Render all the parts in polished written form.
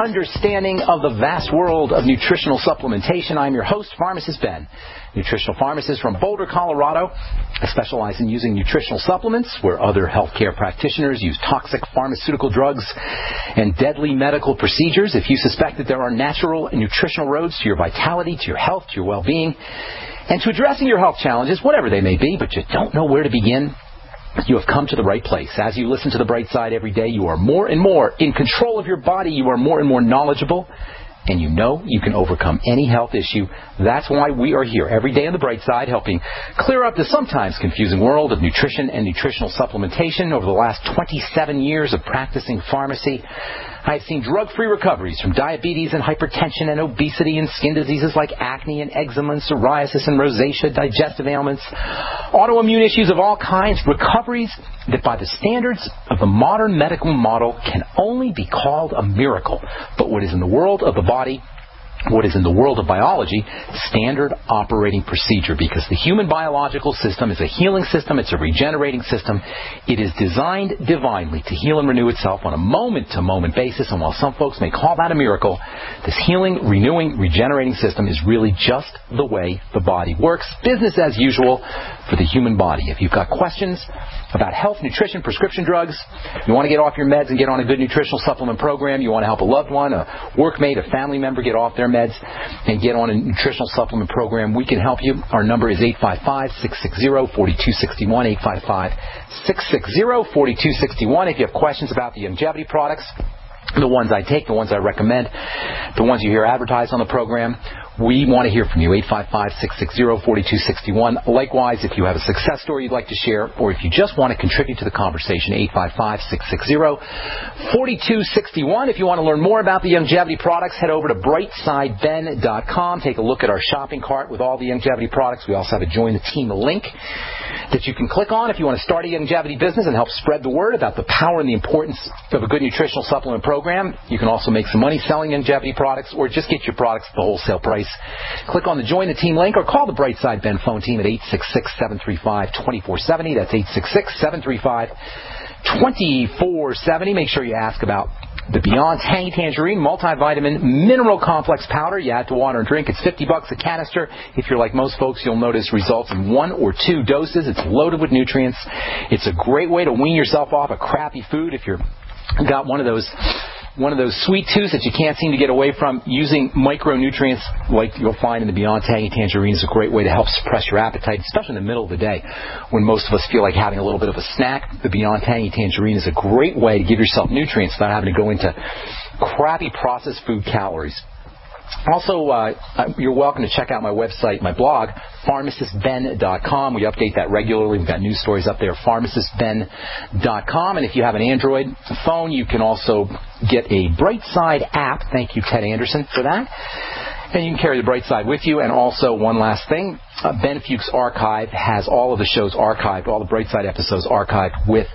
understanding of the vast world of nutritional supplementation. I'm your host, Pharmacist Ben, nutritional pharmacist from Boulder, Colorado. I specialize in using nutritional supplements where other healthcare practitioners use toxic pharmaceutical drugs and deadly medical procedures. If you suspect that there are natural and nutritional roads to your vitality, to your health, to your well-being, and to addressing your health challenges, whatever they may be, but you don't know where to begin, you have come to the right place. As you listen to The Bright Side every day, you are more and more in control of your body. You are more and more knowledgeable. And you know you can overcome any health issue. That's why we are here every day on The Bright Side, helping clear up the sometimes confusing world of nutrition and nutritional supplementation. Over the last 27 years of practicing pharmacy, I've seen drug-free recoveries from diabetes and hypertension and obesity and skin diseases like acne and eczema and psoriasis and rosacea, digestive ailments, autoimmune issues of all kinds, recoveries that by the standards of the modern medical model can only be called a miracle. But what is in the world of the body, what is in the world of biology, standard operating procedure, because the human biological system is a healing system, it's a regenerating system. It is designed divinely to heal and renew itself on a moment-to-moment basis, and while some folks may call that a miracle, this healing, renewing, regenerating system is really just the way the body works. Business as usual for the human body. If you've got questions about health, nutrition, prescription drugs, you want to get off your meds and get on a good nutritional supplement program, you want to help a loved one, a workmate, a family member get off their meds and get on a nutritional supplement program, we can help you. Our number is 855-660-4261, 855-660-4261. If you have questions about the longevity products, the ones I take, the ones I recommend, the ones you hear advertised on the program, we want to hear from you, 855-660-4261. Likewise, if you have a success story you'd like to share, or if you just want to contribute to the conversation, 855-660-4261. If you want to learn more about the longevity products, head over to brightsideben.com. Take a look at our shopping cart with all the longevity products. We also have a Join the Team link that you can click on if you want to start a longevity business and help spread the word about the power and the importance of a good nutritional supplement program. You can also make some money selling longevity products, or just get your products at the wholesale price. Click on the Join the Team link or call the Brightside Ben phone team at 866-735-2470. That's 866-735-2470. Make sure you ask about the Beyond Tangy Tangerine Multivitamin Mineral Complex Powder. You add to water and drink. It's $50 a canister. If you're like most folks, you'll notice results in 1 or 2 doses. It's loaded with nutrients. It's a great way to wean yourself off of crappy food if you're got one of those sweet tooths that you can't seem to get away from. Using micronutrients like you'll find in the Beyond Tangy Tangerine is a great way to help suppress your appetite, especially in the middle of the day when most of us feel like having a little bit of a snack. The Beyond Tangy Tangerine is a great way to give yourself nutrients without having to go into crappy processed food calories. Also, you're welcome to check out my website, my blog, pharmacistben.com. We update that regularly. We've got news stories up there, pharmacistben.com. And if you have an Android phone, you can also get a Brightside app. Thank you, Ted Anderson, for that. And you can carry the Brightside with you. And also, one last thing, Ben Fuchs Archive has all of the shows archived, all the Brightside episodes archived with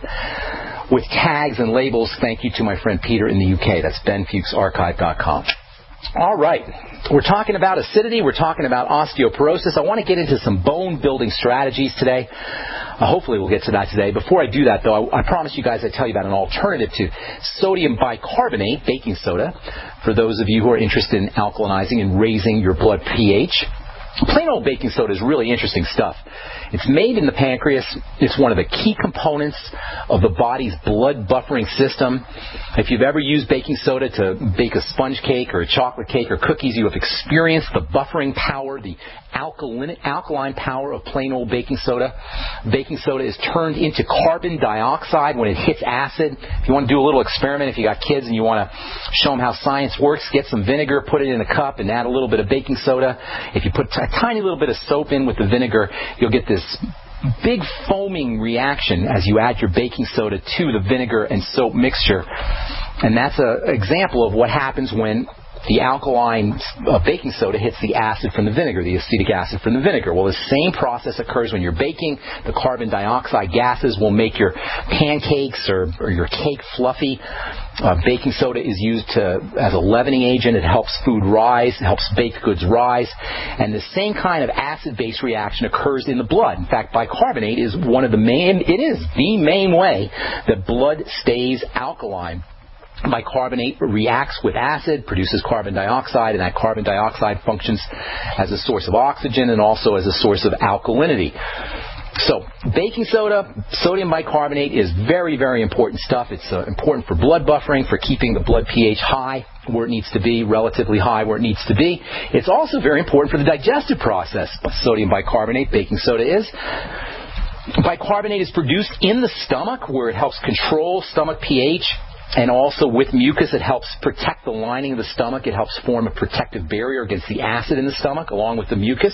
tags and labels. Thank you to my friend Peter in the UK. That's benfuchsarchive.com. All right. We're talking about acidity. We're talking about osteoporosis. I want to get into some bone-building strategies today. Hopefully we'll get to that today. Before I do that, though, I promise you guys I'd tell you about an alternative to sodium bicarbonate, baking soda, for those of you who are interested in alkalinizing and raising your blood pH. Plain old baking soda is really interesting stuff. It's made in the pancreas. It's one of the key components of the body's blood buffering system. If you've ever used baking soda to bake a sponge cake or a chocolate cake or cookies, you have experienced the buffering power, the alkaline power of plain old baking soda. Baking soda is turned into carbon dioxide when it hits acid. If you want to do a little experiment, if you got kids and you want to show them how science works, get some vinegar, put it in a cup, and add a little bit of baking soda. If you put a tiny little bit of soap in with the vinegar, you'll get this big foaming reaction as you add your baking soda to the vinegar and soap mixture. And that's an example of what happens when the alkaline baking soda hits the acid from the vinegar, the acetic acid from the vinegar. Well, the same process occurs when you're baking. The carbon dioxide gases will make your pancakes or your cake fluffy. Baking soda is used as a leavening agent. It helps food rise. It helps baked goods rise. And the same kind of acid-base reaction occurs in the blood. In fact, bicarbonate is the main way that blood stays alkaline. bicarbonate reacts with acid, produces carbon dioxide, and that carbon dioxide functions as a source of oxygen and also as a source of alkalinity. So, baking soda, sodium bicarbonate is very, very important stuff. It's important for blood buffering, for keeping the blood pH high where it needs to be, relatively high where it needs to be. It's also very important for the digestive process. Sodium bicarbonate, baking soda is. Bicarbonate is produced in the stomach where it helps control stomach pH. And also with mucus, it helps protect the lining of the stomach. It helps form a protective barrier against the acid in the stomach, along with the mucus.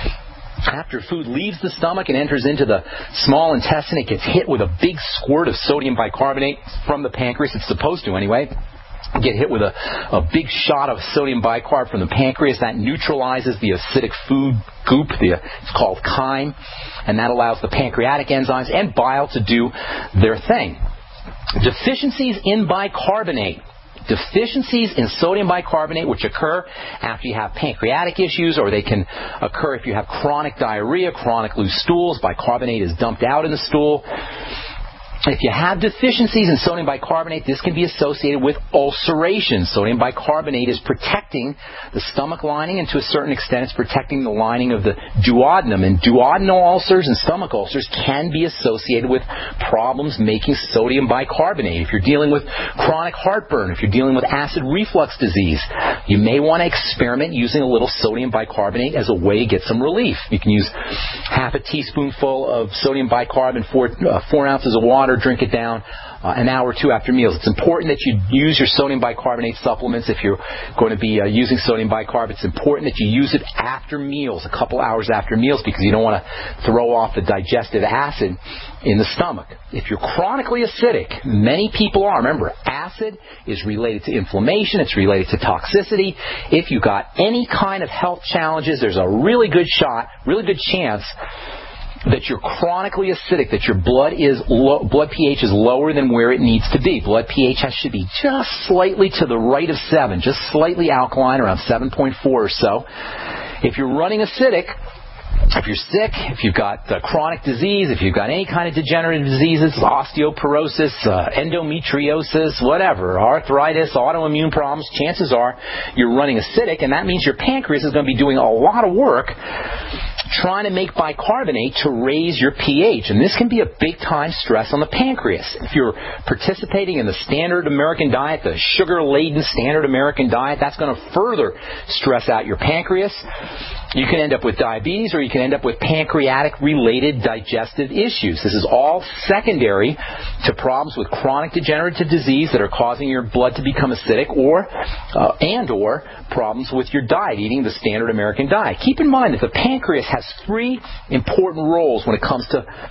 After food leaves the stomach and enters into the small intestine, it gets hit with a big squirt of sodium bicarbonate from the pancreas. It's supposed to anyway. Get hit with a big shot of sodium bicarb from the pancreas. That neutralizes the acidic food goop. It's called chyme. And that allows the pancreatic enzymes and bile to do their thing. Deficiencies in bicarbonate. Deficiencies in sodium bicarbonate, which occur after you have pancreatic issues, or they can occur if you have chronic diarrhea, chronic loose stools. Bicarbonate is dumped out in the stool. If you have deficiencies in sodium bicarbonate, this can be associated with ulceration. Sodium bicarbonate is protecting the stomach lining, and to a certain extent it's protecting the lining of the duodenum. And duodenal ulcers and stomach ulcers can be associated with problems making sodium bicarbonate. If you're dealing with chronic heartburn, if you're dealing with acid reflux disease, you may want to experiment using a little sodium bicarbonate as a way to get some relief. You can use half a teaspoonful of sodium bicarb in 4 ounces of water. Drink it down an hour or two after meals. It's important that you use your sodium bicarbonate supplements. If you're going to be using sodium bicarb, it's important that you use it after meals, a couple hours after meals, because you don't want to throw off the digestive acid in the stomach. If you're chronically acidic, many people are. Remember, acid is related to inflammation. It's related to toxicity. If you've got any kind of health challenges, there's a really good chance that you're chronically acidic, that your blood pH is lower than where it needs to be. Blood pH should be just slightly to the right of 7, just slightly alkaline, around 7.4 or so. If you're running acidic, if you're sick, if you've got chronic disease, if you've got any kind of degenerative diseases, osteoporosis, endometriosis, whatever, arthritis, autoimmune problems, chances are you're running acidic, and that means your pancreas is going to be doing a lot of work trying to make bicarbonate to raise your pH. And this can be a big-time stress on the pancreas. If you're participating in the standard American diet, the sugar-laden standard American diet, that's going to further stress out your pancreas. You can end up with diabetes, or you can end up with pancreatic-related digestive issues. This is all secondary to problems with chronic degenerative disease that are causing your blood to become acidic, or problems with your diet, eating the standard American diet. Keep in mind that the pancreas has at least three important roles when it comes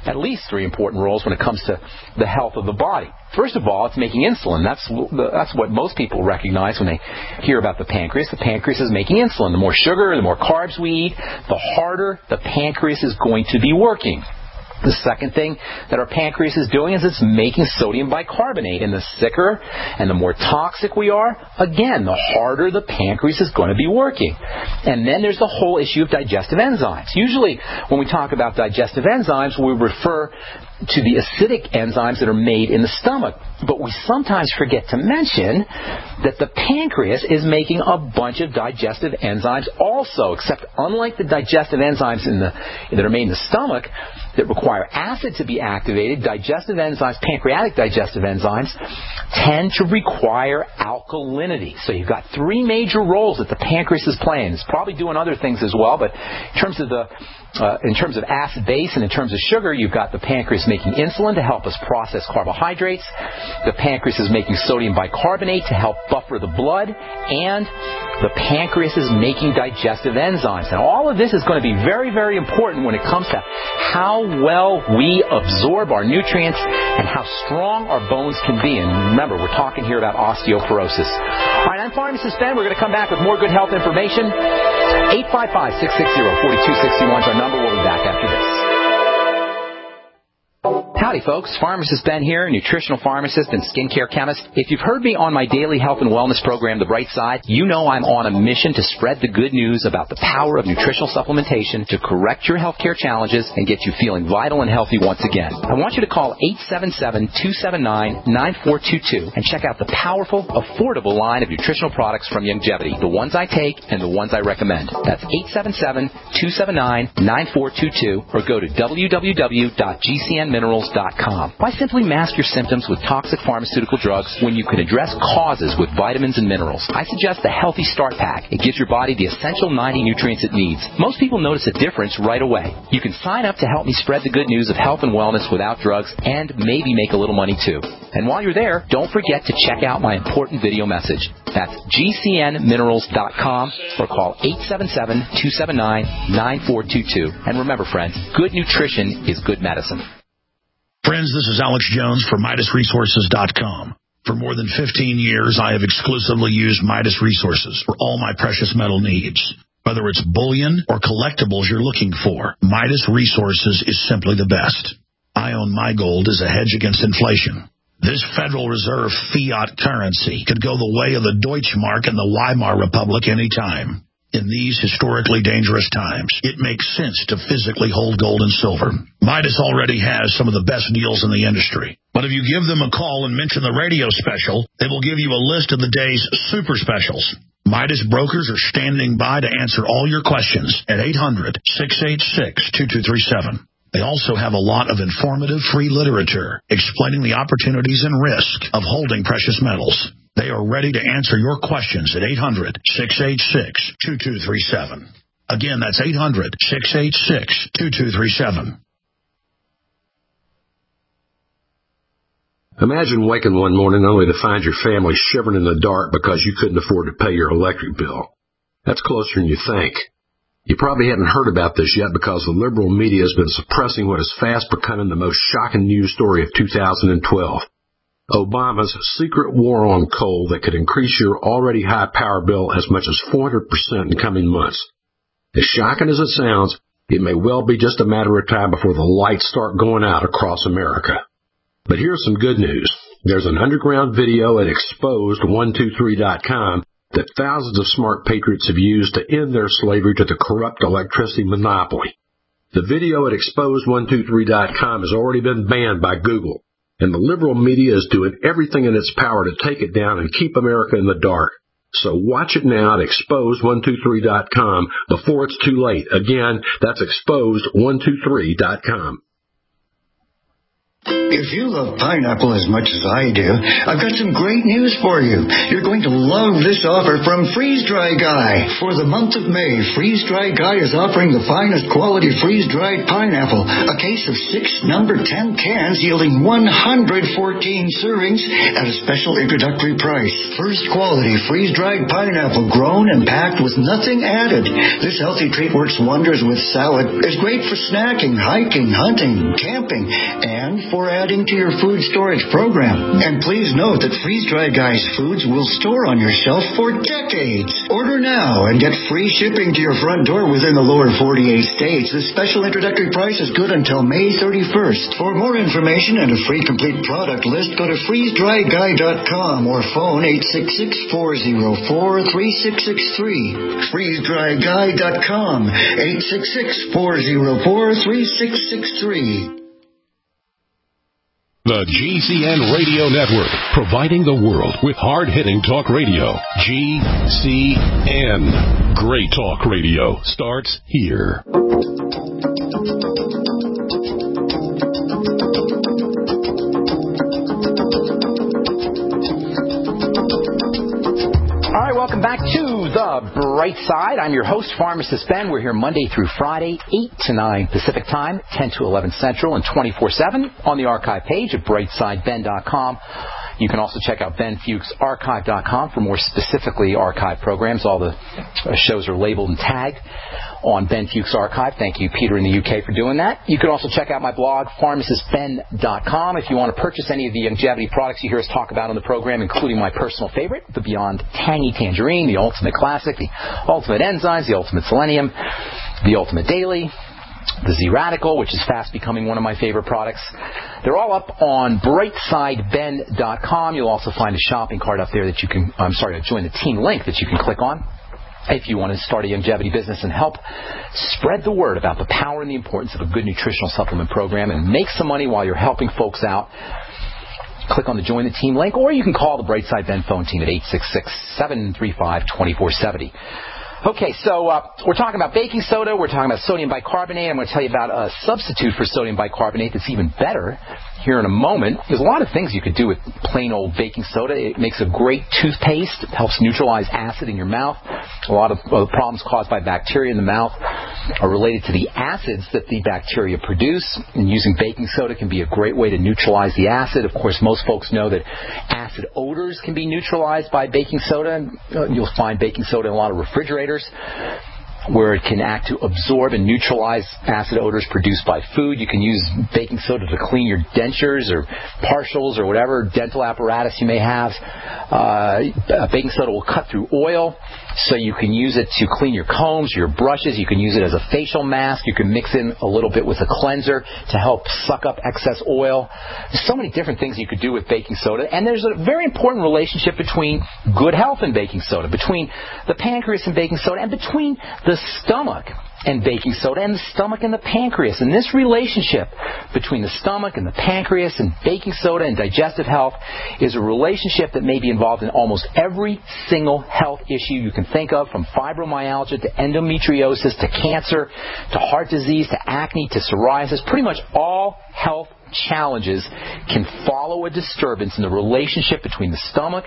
to the health of the body. First of all, it's making insulin. That's what most people recognize when they hear about the pancreas. The pancreas is making insulin. The more sugar, the more carbs we eat, the harder the pancreas is going to be working. The second thing that our pancreas is doing is it's making sodium bicarbonate. And the sicker and the more toxic we are, again, the harder the pancreas is going to be working. And then there's the whole issue of digestive enzymes. Usually when we talk about digestive enzymes, we refer to the acidic enzymes that are made in the stomach. But we sometimes forget to mention that the pancreas is making a bunch of digestive enzymes also, except unlike the digestive enzymes that are made in the stomach that require acid to be activated, digestive enzymes, pancreatic digestive enzymes, tend to require alkalinity. So you've got three major roles that the pancreas is playing. It's probably doing other things as well, but in terms of acid base and in terms of sugar, you've got the pancreas making insulin to help us process carbohydrates. The pancreas is making sodium bicarbonate to help buffer the blood. And the pancreas is making digestive enzymes. Now, all of this is going to be very, very important when it comes to how well we absorb our nutrients and how strong our bones can be. And remember, we're talking here about osteoporosis. All right, I'm Pharmacist Ben. We're going to come back with more good health information. 855-660-4261 is our number. We'll be back after this. Howdy, folks. Pharmacist Ben here, nutritional pharmacist and skincare chemist. If you've heard me on my daily health and wellness program, The Bright Side, you know I'm on a mission to spread the good news about the power of nutritional supplementation to correct your healthcare challenges and get you feeling vital and healthy once again. I want you to call 877-279-9422 and check out the powerful, affordable line of nutritional products from Youngevity, the ones I take and the ones I recommend. That's 877-279-9422 or go to www.gcnminerals.com. Why simply mask your symptoms with toxic pharmaceutical drugs when you can address causes with vitamins and minerals? I suggest the Healthy Start Pack. It gives your body the essential 90 nutrients it needs. Most people notice a difference right away. You can sign up to help me spread the good news of health and wellness without drugs and maybe make a little money too. And while you're there, don't forget to check out my important video message. That's gcnminerals.com or call 877-279-9422. And remember, friends, good nutrition is good medicine. Friends, this is Alex Jones for MidasResources.com. For more than 15 years, I have exclusively used Midas Resources for all my precious metal needs. Whether it's bullion or collectibles you're looking for, Midas Resources is simply the best. I own my gold as a hedge against inflation. This Federal Reserve fiat currency could go the way of the Deutschmark and the Weimar Republic anytime. In these historically dangerous times, it makes sense to physically hold gold and silver. Midas already has some of the best deals in the industry. But if you give them a call and mention the radio special, they will give you a list of the day's super specials. Midas brokers are standing by to answer all your questions at 800-686-2237. They also have a lot of informative free literature explaining the opportunities and risk of holding precious metals. They are ready to answer your questions at 800-686-2237. Again, that's 800-686-2237. Imagine waking one morning only to find your family shivering in the dark because you couldn't afford to pay your electric bill. That's closer than you think. You probably haven't heard about this yet because the liberal media has been suppressing what is fast becoming the most shocking news story of 2012. Obama's secret war on coal that could increase your already high power bill as much as 400% in coming months. As shocking as it sounds, it may well be just a matter of time before the lights start going out across America. But here's some good news. There's an underground video at exposed123.com that thousands of smart patriots have used to end their slavery to the corrupt electricity monopoly. The video at exposed123.com has already been banned by Google, and the liberal media is doing everything in its power to take it down and keep America in the dark. So watch it now at exposed123.com before it's too late. Again, that's exposed123.com. If you love pineapple as much as I do, I've got some great news for you. You're going to love this offer from Freeze Dry Guy. For the month of May, Freeze Dry Guy is offering the finest quality freeze-dried pineapple, a case of 6 number 10 cans yielding 114 servings at a special introductory price. First quality freeze-dried pineapple grown and packed with nothing added. This healthy treat works wonders with salad. It's great for snacking, hiking, hunting, camping, and for adding to your food storage program. And please note that Freeze Dry Guy's foods will store on your shelf for decades. Order now and get free shipping to your front door within the lower 48 states. This special introductory price is good until May 31st. For more information and a free complete product list, go to freezedryguy.com or phone 866-404-3663. freezedryguy.com 866-404-3663. The GCN Radio Network, providing the world with hard-hitting talk radio. GCN. Great talk radio starts here. All right, welcome back to The Bright Side. I'm your host, Pharmacist Ben. We're here Monday through Friday, 8 to 9 Pacific Time, 10 to 11 Central, and 24/7 on the archive page at brightsideben.com. You can also check out benfuchsarchive.com for more specifically archive programs. All the shows are labeled and tagged on Ben Fuchs Archive. Thank you, Peter, in the UK, for doing that. You can also check out my blog, pharmacistben.com, if you want to purchase any of the Youngevity products you hear us talk about on the program, including my personal favorite, the Beyond Tangy Tangerine, the Ultimate Classic, the Ultimate Enzymes, the Ultimate Selenium, the Ultimate Daily, the Z-Radical, which is fast becoming one of my favorite products. They're all up on brightsideben.com. You'll also find a shopping cart up there that you can, join the team link that you can click on if you want to start a longevity business and help spread the word about the power and the importance of a good nutritional supplement program and make some money while you're helping folks out. Click on the Join the Team link, or you can call the Brightside Ben phone team at 866-735-2470. Okay, so we're talking about baking soda. We're talking about sodium bicarbonate. I'm going to tell you about a substitute for sodium bicarbonate that's even better here in a moment. There's a lot of things you could do with plain old baking soda. It makes a great toothpaste. It helps neutralize acid in your mouth. A lot of problems caused by bacteria in the mouth are related to the acids that the bacteria produce, and using baking soda can be a great way to neutralize the acid. Of course, most folks know that acid odors can be neutralized by baking soda. You'll find baking soda in a lot of refrigerators where it can act to absorb and neutralize acid odors produced by food. You can use baking soda to clean your dentures or partials or whatever dental apparatus you may have. Baking soda will cut through oil, so you can use it to clean your combs, your brushes. You can use it as a facial mask. You can mix in a little bit with a cleanser to help suck up excess oil. There's so many different things you could do with baking soda, and there's a very important relationship between good health and baking soda, between the pancreas and baking soda, and between the stomach and baking soda, and the stomach and the pancreas. And this relationship between the stomach and the pancreas and baking soda and digestive health is a relationship that may be involved in almost every single health issue you can think of, from fibromyalgia to endometriosis to cancer to heart disease to acne to psoriasis. Pretty much all health challenges can follow a disturbance in the relationship between the stomach,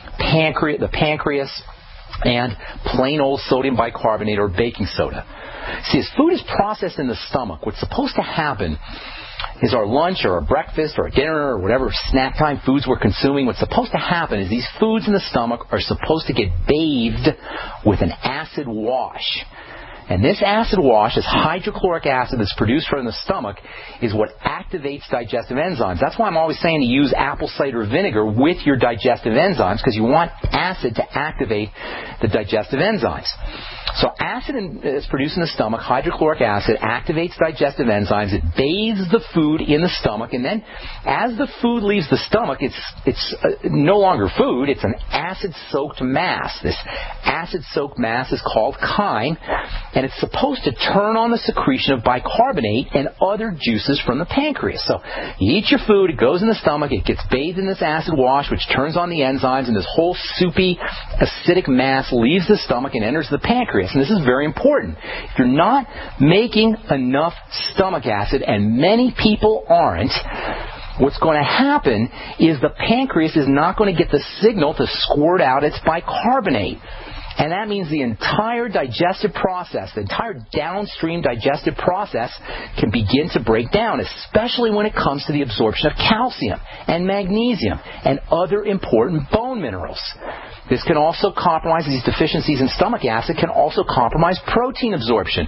the pancreas, and plain old sodium bicarbonate or baking soda. See, as food is processed in the stomach, what's supposed to happen is our lunch or our breakfast or our dinner or whatever snack time foods we're consuming, what's supposed to happen is these foods in the stomach are supposed to get bathed with an acid wash. And this acid wash, this hydrochloric acid that's produced from the stomach, is what activates digestive enzymes. That's why I'm always saying to use apple cider vinegar with your digestive enzymes, because you want acid to activate the digestive enzymes. So acid is produced in the stomach. Hydrochloric acid activates digestive enzymes. It bathes the food in the stomach, and then as the food leaves the stomach, it's no longer food. It's an acid-soaked mass. This acid-soaked mass is called chyme, and it's supposed to turn on the secretion of bicarbonate and other juices from the pancreas. So you eat your food, it goes in the stomach, it gets bathed in this acid wash, which turns on the enzymes, and this whole soupy, acidic mass leaves the stomach and enters the pancreas. And this is very important. If you're not making enough stomach acid, and many people aren't, what's going to happen is the pancreas is not going to get the signal to squirt out its bicarbonate. And that means the entire digestive process, the entire downstream digestive process can begin to break down, especially when it comes to the absorption of calcium and magnesium and other important bone minerals. This can also compromise, these deficiencies in stomach acid can also compromise protein absorption.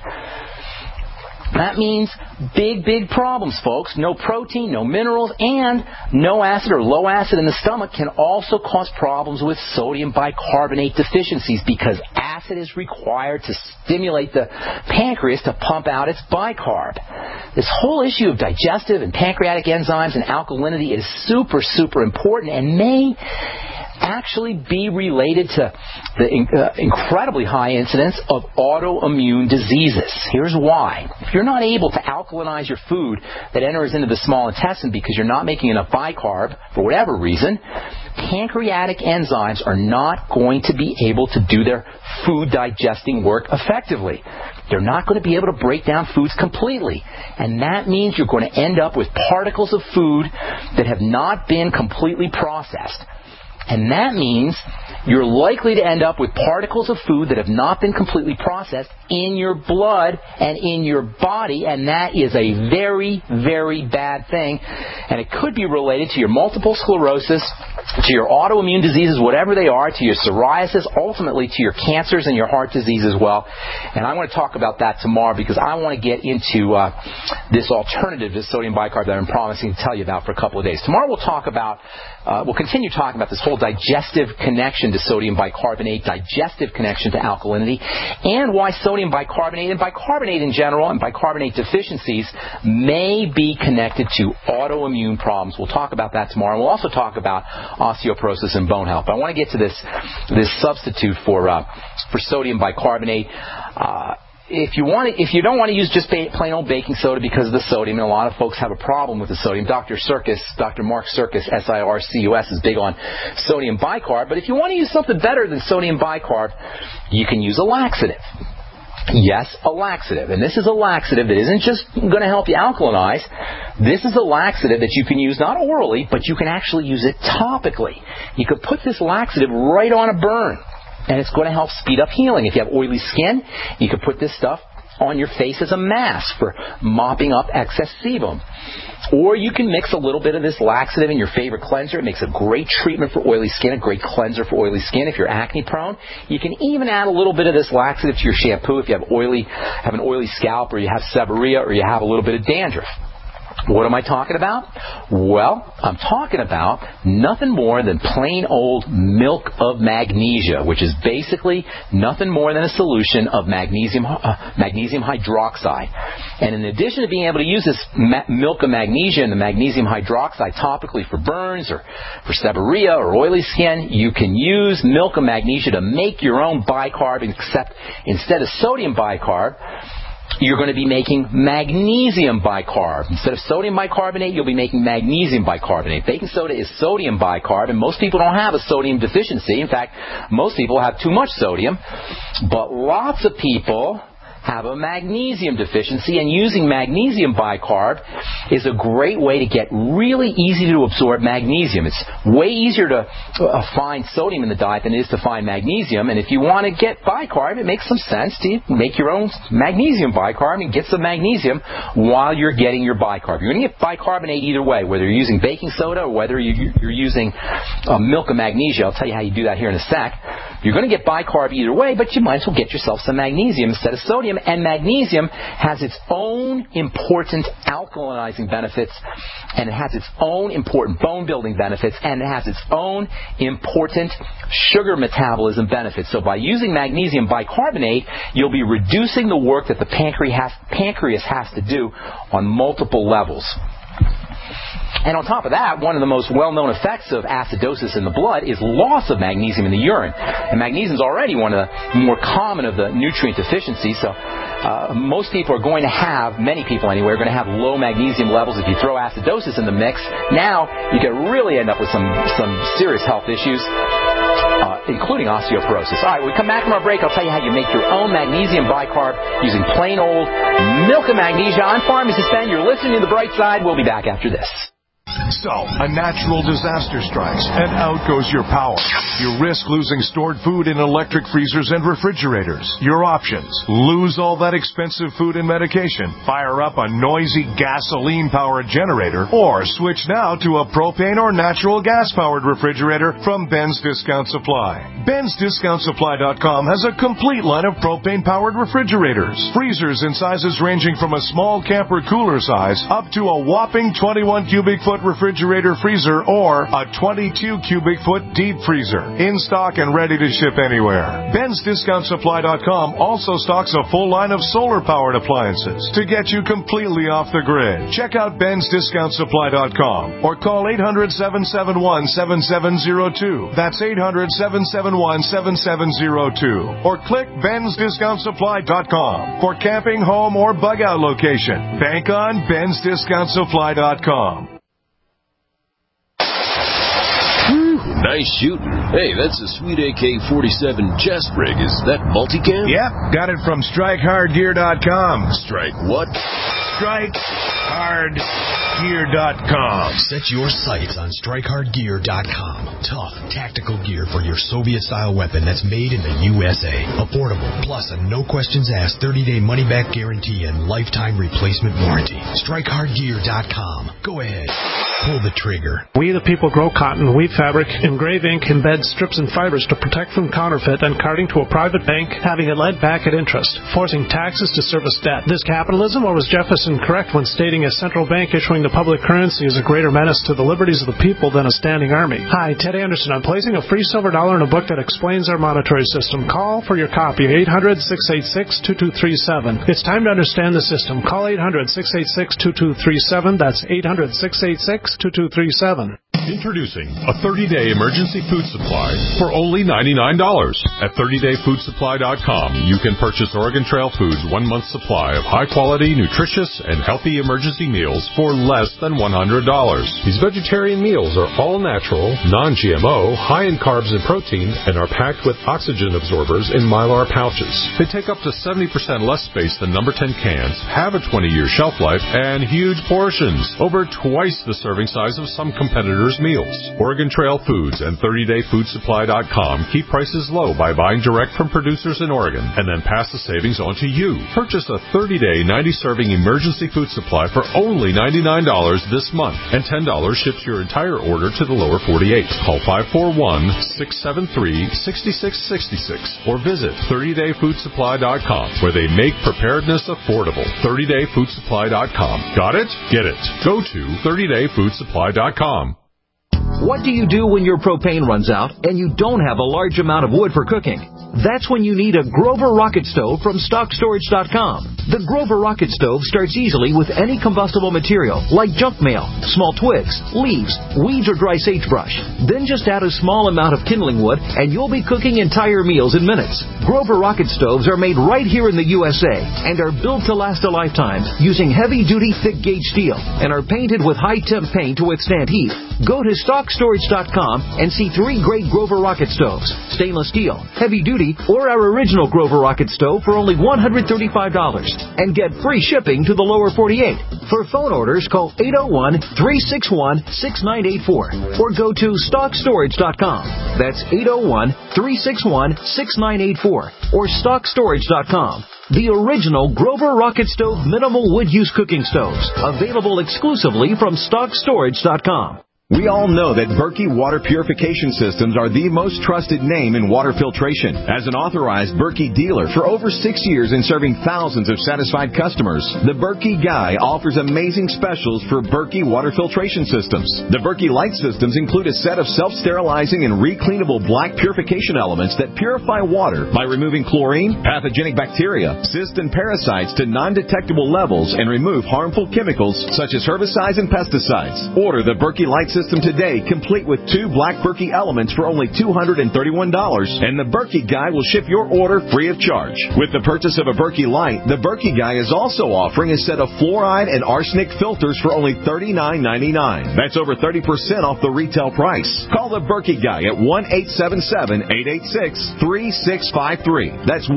That means big, big problems, folks. No protein, no minerals, and no acid or low acid in the stomach can also cause problems with sodium bicarbonate deficiencies, because acid is required to stimulate the pancreas to pump out its bicarb. This whole issue of digestive and pancreatic enzymes and alkalinity is super, super important and may actually be related to the incredibly high incidence of autoimmune diseases. Here's why. If you're not able to alkalinize your food that enters into the small intestine because you're not making enough bicarb for whatever reason, pancreatic enzymes are not going to be able to do their food digesting work effectively. They're not going to be able to break down foods completely. And that means you're going to end up with particles of food that have not been completely processed. And that means you're likely to end up with particles of food that have not been completely processed in your blood and in your body, and that is a very, very bad thing. And it could be related to your multiple sclerosis to your autoimmune diseases, whatever they are, to your psoriasis, ultimately to your cancers and your heart disease as well. And I want to talk about that tomorrow because I want to get into this alternative to sodium bicarb that I'm promising to tell you about for a couple of days. Tomorrow we'll continue talking about this whole digestive connection to sodium bicarbonate, digestive connection to alkalinity, and why sodium bicarbonate and bicarbonate in general and bicarbonate deficiencies may be connected to autoimmune problems. We'll talk about that tomorrow. We'll also talk about osteoporosis and bone health. But I want to get to this substitute for sodium bicarbonate. If you don't want to use just plain old baking soda because of the sodium, and a lot of folks have a problem with the sodium. Dr. Mark Sircus, SIRCUS, is big on sodium bicarb. But if you want to use something better than sodium bicarb, you can use a laxative. Yes, a laxative. And this is a laxative that isn't just going to help you alkalinize. This is a laxative that you can use not orally, but you can actually use it topically. You could put this laxative right on a burn, and it's going to help speed up healing. If you have oily skin, you can put this stuff on your face as a mask for mopping up excess sebum. Or you can mix a little bit of this laxative in your favorite cleanser. It makes a great treatment for oily skin, a great cleanser for oily skin. If you're acne prone, you can even add a little bit of this laxative to your shampoo if you have an oily scalp, or you have seborrhea, or you have a little bit of dandruff. What am I talking about? Well, I'm talking about nothing more than plain old milk of magnesia, which is basically nothing more than a solution of magnesium hydroxide. And in addition to being able to use this milk of magnesia and the magnesium hydroxide topically for burns or for seborrhea or oily skin, you can use milk of magnesia to make your own bicarb, except instead of sodium bicarb, you're going to be making magnesium bicarb. Instead of sodium bicarbonate, you'll be making magnesium bicarbonate. Baking soda is sodium bicarb, and most people don't have a sodium deficiency. In fact, most people have too much sodium. But lots of people have a magnesium deficiency, and using magnesium bicarb is a great way to get really easy to absorb magnesium. It's way easier to find sodium in the diet than it is to find magnesium, and if you want to get bicarb, it makes some sense to make your own magnesium bicarb and get some magnesium while you're getting your bicarb. You're going to get bicarbonate either way, whether you're using baking soda or whether you're using milk of magnesia. I'll tell you how you do that here in a sec. You're going to get bicarb either way, but you might as well get yourself some magnesium instead of sodium. And magnesium has its own important alkalinizing benefits, and it has its own important bone-building benefits, and it has its own important sugar metabolism benefits. So by using magnesium bicarbonate, you'll be reducing the work that the pancreas has to do on multiple levels. And on top of that, one of the most well-known effects of acidosis in the blood is loss of magnesium in the urine. And magnesium is already one of the more common of the nutrient deficiencies, so most people are going to have, many people anyway, are going to have low magnesium levels. If you throw acidosis in the mix, now you can really end up with some serious health issues, including osteoporosis. All right, when we come back from our break, I'll tell you how you make your own magnesium bicarb using plain old milk of magnesia. I'm Pharmacist Ben. You're listening to The Bright Side. We'll be back after this. So, a natural disaster strikes, and out goes your power. You risk losing stored food in electric freezers and refrigerators. Your options: lose all that expensive food and medication, fire up a noisy gasoline-powered generator, or switch now to a propane or natural gas-powered refrigerator from Ben's Discount Supply. Ben'sDiscountSupply.com has a complete line of propane-powered refrigerators. Freezers in sizes ranging from a small camper cooler size up to a whopping 21 cubic foot refrigerator freezer or a 22 cubic foot deep freezer. In stock and ready to ship anywhere. Ben'sDiscountSupply.com also stocks a full line of solar-powered appliances to get you completely off the grid. Check out Ben'sDiscountSupply.com or call 800-771-7702. That's 800-771-7702. Or click Ben'sDiscountSupply.com for camping, home, or bug-out location. Bank on Ben'sDiscountSupply.com. Nice shooting. Hey, that's a sweet AK-47 chest rig. Is that multicam? Yep, got it from StrikeHardGear.com. Strike what? StrikeHardGear.com. Set your sights on StrikeHardGear.com. Tough, tactical gear for your Soviet-style weapon that's made in the USA. Affordable, plus a no-questions-asked 30-day money-back guarantee and lifetime replacement warranty. StrikeHardGear.com. Go ahead. pull the trigger. We the people grow cotton, weave fabric, engrave ink, embed strips and fibers to protect from counterfeit and carting to a private bank, having it led back at interest, forcing taxes to service debt. This capitalism, or was Jefferson correct when stating a central bank issuing the public currency is a greater menace to the liberties of the people than a standing army? Hi, Ted Anderson. I'm placing a free silver dollar in a book that explains our monetary system. Call for your copy, 800-686-2237. It's time to understand the system. Call 800-686-2237. That's 800-686-2237. Introducing a 30-day emergency food supply for only $99. At 30dayfoodsupply.com, you can purchase Oregon Trail Foods' 1 month supply of high-quality, nutritious, and healthy emergency meals for less than $100. These vegetarian meals are all natural, non-GMO, high in carbs and protein, and are packed with oxygen absorbers in Mylar pouches. They take up to 70% less space than number 10 cans, have a 20-year shelf life, and huge portions, over twice the serving size of some competitors' meals. Oregon Trail Foods and 30dayfoodsupply.com keep prices low by buying direct from producers in Oregon and then pass the savings on to you. Purchase a 30-day, 90-serving emergency food supply for only $99 this month, and $10 ships your entire order to the lower 48. Call 541-673-6666 or visit 30dayfoodsupply.com, where they make preparedness affordable. 30dayfoodsupply.com. Got it? Get it. Go to 30dayfoodsupply.com. What do you do when your propane runs out and you don't have a large amount of wood for cooking? That's when you need a Grover Rocket Stove from StockStorage.com. The Grover Rocket Stove starts easily with any combustible material like junk mail, small twigs, leaves, weeds, or dry sagebrush. Then just add a small amount of kindling wood and you'll be cooking entire meals in minutes. Grover Rocket Stoves are made right here in the USA and are built to last a lifetime using heavy-duty thick-gauge steel and are painted with high-temp paint to withstand heat. Go to StockStorage.com and see 3 great Grover Rocket Stoves, stainless steel, heavy-duty, or our original Grover Rocket Stove for only $135 and get free shipping to the lower 48. For phone orders, call 801-361-6984 or go to StockStorage.com. That's 801-361-6984 or StockStorage.com. The original Grover Rocket Stove minimal wood use cooking stoves, available exclusively from StockStorage.com. We all know that Berkey Water Purification Systems are the most trusted name in water filtration. As an authorized Berkey dealer for over 6 years and serving thousands of satisfied customers, the Berkey Guy offers amazing specials for Berkey Water Filtration Systems. The Berkey Light Systems include a set of self-sterilizing and recleanable black purification elements that purify water by removing chlorine, pathogenic bacteria, cysts, and parasites to non-detectable levels and remove harmful chemicals such as herbicides and pesticides. Order the Berkey Light System today, complete with 2 black Berkey elements for only $231, and the Berkey Guy will ship your order free of charge. With the purchase of a Berkey Light, the Berkey Guy is also offering a set of fluoride and arsenic filters for only $39.99. That's over 30% off the retail price. Call the Berkey Guy at 1-877-886-3653. That's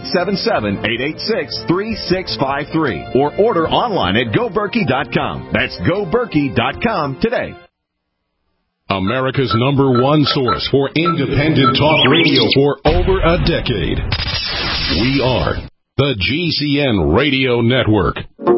1-877-886-3653. Or order online at GoBerkey.com. That's GoBerkey.com today. America's #1 source for independent talk radio for over a decade. We are the GCN Radio Network.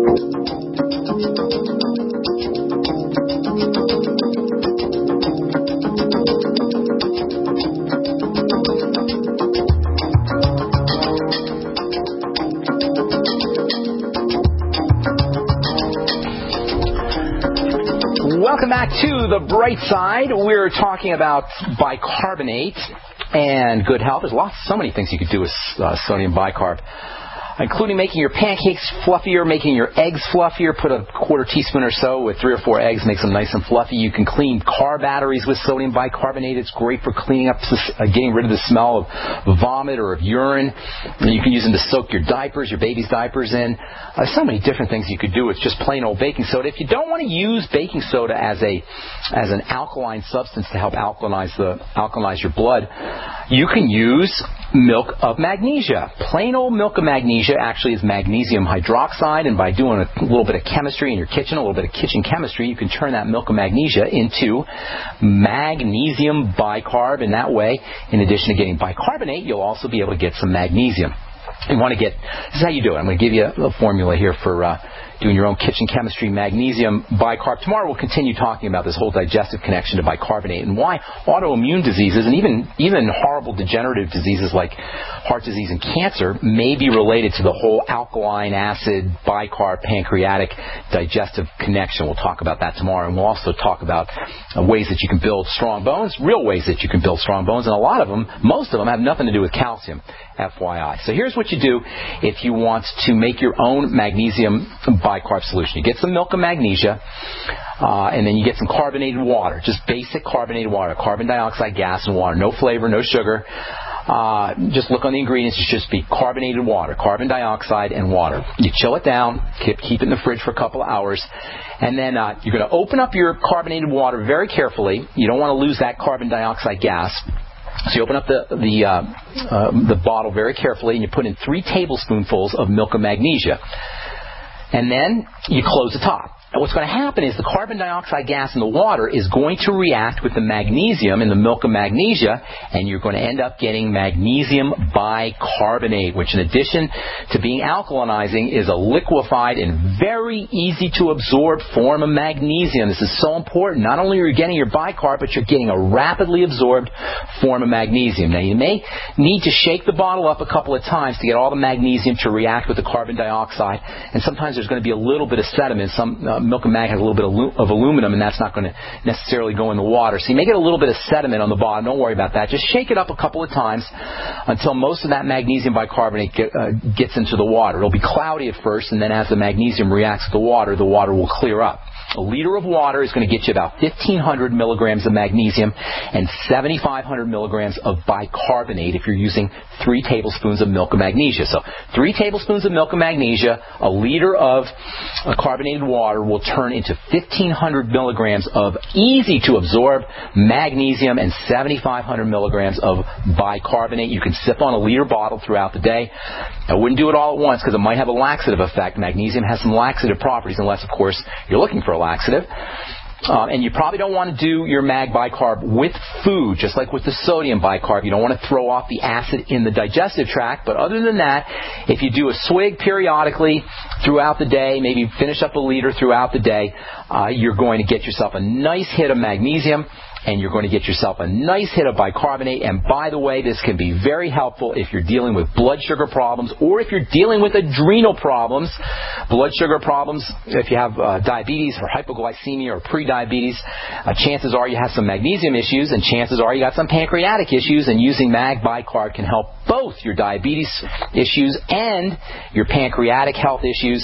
Welcome back to The Bright Side. We're talking about bicarbonate and good health. There's so many things you could do with sodium bicarb, including making your pancakes fluffier, making your eggs fluffier. Put a quarter teaspoon or so with 3 or 4 eggs, makes them nice and fluffy. You can clean car batteries with sodium bicarbonate. It's great for cleaning up, getting rid of the smell of vomit or of urine. And you can use them to soak your diapers, your baby's diapers in. So many different things you could do with just plain old baking soda. If you don't want to use baking soda as an alkaline substance to help alkalinize your blood, you can use milk of magnesia. Plain old milk of magnesia actually is magnesium hydroxide, and by doing a little bit of chemistry in your kitchen, a little bit of kitchen chemistry, you can turn that milk of magnesia into magnesium bicarb. And that way, in addition to getting bicarbonate, you'll also be able to get some magnesium. You want to get, this is how you do it. I'm going to give you a formula here for doing your own kitchen chemistry, magnesium bicarb. Tomorrow we'll continue talking about this whole digestive connection to bicarbonate and why autoimmune diseases and even horrible degenerative diseases like heart disease and cancer may be related to the whole alkaline acid, bicarb, pancreatic digestive connection. We'll talk about that tomorrow, and we'll also talk about ways that you can build strong bones, real ways that you can build strong bones, and a lot of them, most of them, have nothing to do with calcium, FYI. So here's what you do if you want to make your own magnesium bicarb solution. You get some milk of magnesia, and then you get some carbonated water, just basic carbonated water, carbon dioxide gas and water, no flavor, no sugar. Just look on the ingredients. It should just be carbonated water, carbon dioxide and water. You chill it down, keep it in the fridge for a couple of hours, and then you're going to open up your carbonated water very carefully. You don't want to lose that carbon dioxide gas. So you open up the bottle very carefully, and you put in 3 tablespoonfuls of milk of magnesia. And then you close the top. And what's going to happen is the carbon dioxide gas in the water is going to react with the magnesium in the milk of magnesia, and you're going to end up getting magnesium bicarbonate, which in addition to being alkalinizing is a liquefied and very easy to absorb form of magnesium. This is so important. Not only are you getting your bicarb, but you're getting a rapidly absorbed form of magnesium. Now, you may need to shake the bottle up a couple of times to get all the magnesium to react with the carbon dioxide, and sometimes there's going to be a little bit of sediment. Milk of mag has a little bit of aluminum, and that's not going to necessarily go in the water. So you may get a little bit of sediment on the bottom. Don't worry about that. Just shake it up a couple of times until most of that magnesium bicarbonate gets into the water. It'll be cloudy at first, and then as the magnesium reacts with the water will clear up. A liter of water is going to get you about 1,500 milligrams of magnesium and 7,500 milligrams of bicarbonate if you're using 3 tablespoons of milk of magnesia. So 3 tablespoons of milk of magnesia, a liter of carbonated water will turn into 1,500 milligrams of easy-to-absorb magnesium and 7,500 milligrams of bicarbonate. You can sip on a liter bottle throughout the day. I wouldn't do it all at once because it might have a laxative effect. Magnesium has some laxative properties, unless, of course, you're looking for a laxative. And you probably don't want to do your mag bicarb with food, just like with the sodium bicarb. You don't want to throw off the acid in the digestive tract. But other than that, if you do a swig periodically throughout the day, maybe finish up a liter throughout the day, you're going to get yourself a nice hit of magnesium, and you're going to get yourself a nice hit of bicarbonate. And by the way, this can be very helpful if you're dealing with blood sugar problems or if you're dealing with adrenal problems. Blood sugar problems, if you have diabetes or hypoglycemia or prediabetes, chances are you have some magnesium issues, and chances are you got some pancreatic issues, and using mag bicarb can help both your diabetes issues and your pancreatic health issues.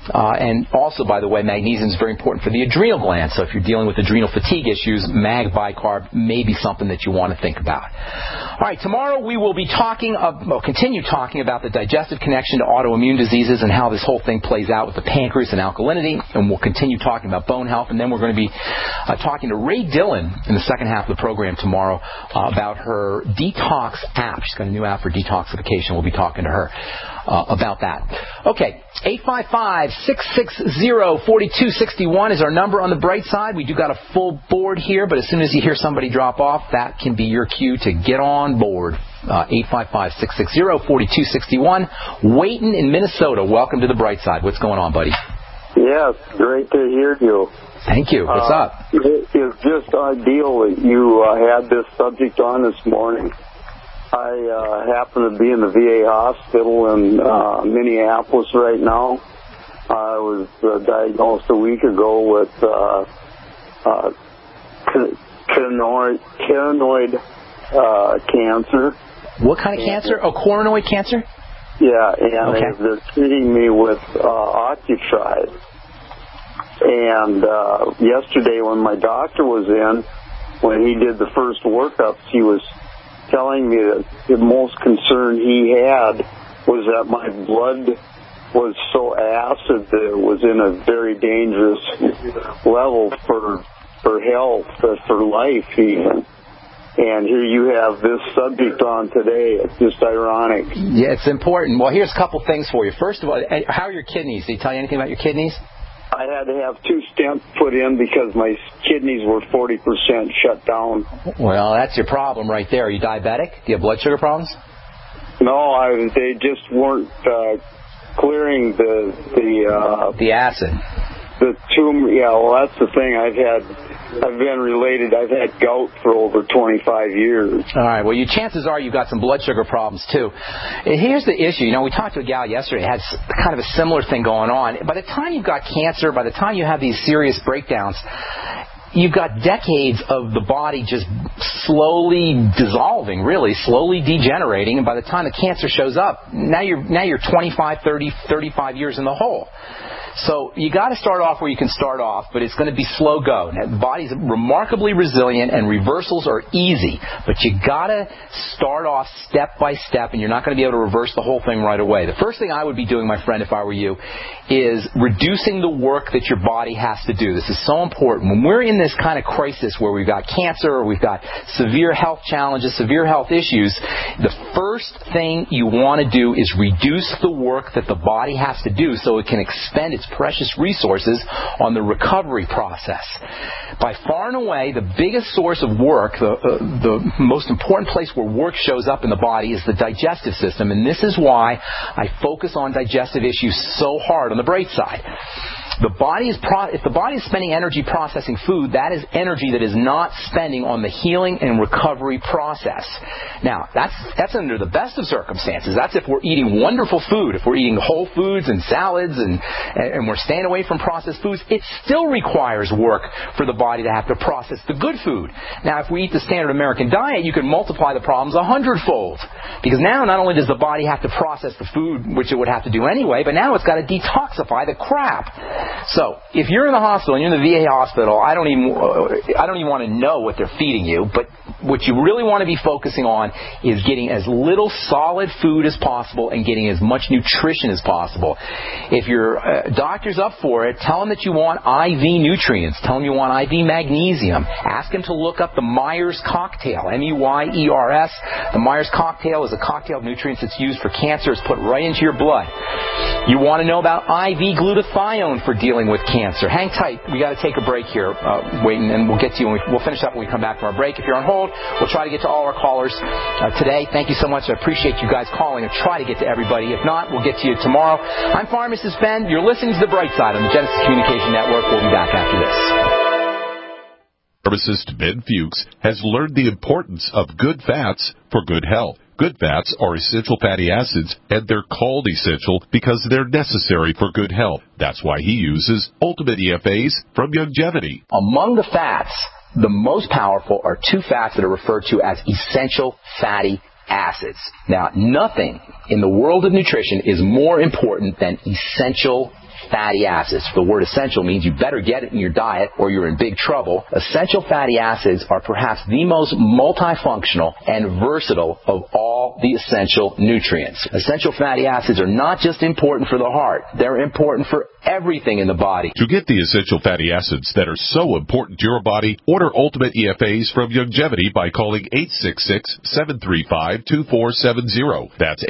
And also, by the way, magnesium is very important for the adrenal gland. So if you're dealing with adrenal fatigue issues, mag bicarb may be something that you want to think about. All right, tomorrow we will be continue talking about the digestive connection to autoimmune diseases and how this whole thing plays out with the pancreas and alkalinity, and we'll continue talking about bone health, and then we're going to be talking to Ray Dillon in the second half of the program tomorrow about her detox app. She's got a new app for detoxification. We'll be talking to her about that. Okay, 855-660-4261 is our number on the bright side. We do got a full board here, but as soon as you hear somebody drop off, that can be your cue to get on board. 855-660-4261. Wayton in Minnesota, welcome to the bright side. What's going on, buddy? Yes, great to hear you. Thank you. What's up? It is just ideal that you had this subject on this morning. I happen to be in the VA hospital in Minneapolis right now. I was diagnosed a week ago with coronoid cancer. What kind of cancer? Oh, coronoid cancer? Yeah, and they're treating me with Octreotide. And yesterday when my doctor was in, when he did the first workups, he was telling me that the most concern he had was that my blood was so acid that it was in a very dangerous level for health, for life even. And here you have this subject on today. It's just ironic. Yeah, it's important. Well, here's a couple things for you. First of all, how are your kidneys? Did he tell you anything about your kidneys? I had to have 2 stents put in because my kidneys were 40% shut down. Well, that's your problem right there. Are you diabetic? Do you have blood sugar problems? No, they just weren't clearing the acid. The tumor. Yeah, well, that's the thing. I've been related. I've had gout for over 25 years. All right. Well, chances are you've got some blood sugar problems, too. And here's the issue. We talked to a gal yesterday who had kind of a similar thing going on. By the time you've got cancer, by the time you have these serious breakdowns, you've got decades of the body just slowly dissolving, really, slowly degenerating. And by the time the cancer shows up, now you're 25, 30, 35 years in the hole. So you got to start off where you can start off, but it's going to be slow go. Now, the body's remarkably resilient, and reversals are easy. But you got to start off step by step, and you're not going to be able to reverse the whole thing right away. The first thing I would be doing, my friend, if I were you, is reducing the work that your body has to do. This is so important. When we're in this kind of crisis where we've got cancer or we've got severe health challenges, severe health issues, the first thing you want to do is reduce the work that the body has to do so it can expend its precious resources on the recovery process. By far and away, the biggest source of work, the most important place where work shows up in the body is the digestive system, and this is why I focus on digestive issues so hard on the bright side. If the body is spending energy processing food, that is energy that is not spending on the healing and recovery process. Now, that's under the best of circumstances. That's if we're eating wonderful food, if we're eating whole foods and salads and we're staying away from processed foods. It still requires work for the body to have to process the good food. Now, if we eat the standard American diet, you can multiply the problems 100-fold. Because now not only does the body have to process the food, which it would have to do anyway, but now it's got to detoxify the crap. So, if you're in the hospital and you're in the VA hospital, I don't even want to know what they're feeding you, but what you really want to be focusing on is getting as little solid food as possible and getting as much nutrition as possible. If your doctor's up for it, tell them that you want IV nutrients. Tell them you want IV magnesium. Ask them to look up the Myers cocktail, M-E-Y-E-R-S. The Myers cocktail is a cocktail of nutrients that's used for cancer. It's put right into your blood. You want to know about IV glutathione for dealing with cancer. Hang tight. We got to take a break here, waiting, and we'll get to you. We'll finish up when we come back from our break. If you're on hold, we'll try to get to all our callers today. Thank you so much. I appreciate you guys calling and try to get to everybody. If not, we'll get to you tomorrow. I'm Pharmacist Ben. You're listening to The Bright Side on the Genesis Communication Network. We'll be back after this. Pharmacist Ben Fuchs has learned the importance of good fats for good health. Good fats are essential fatty acids, and they're called essential because they're necessary for good health. That's why he uses Ultimate EFAs from Youngevity. Among the fats, the most powerful are two fats that are referred to as essential fatty acids. Now, nothing in the world of nutrition is more important than essential fatty acids. The word essential means you better get it in your diet or you're in big trouble. Essential fatty acids are perhaps the most multifunctional and versatile of all the essential nutrients. Essential fatty acids are not just important for the heart. They're important for everything in the body. To get the essential fatty acids that are so important to your body, order Ultimate EFAs from Youngevity by calling 866-735-2470. That's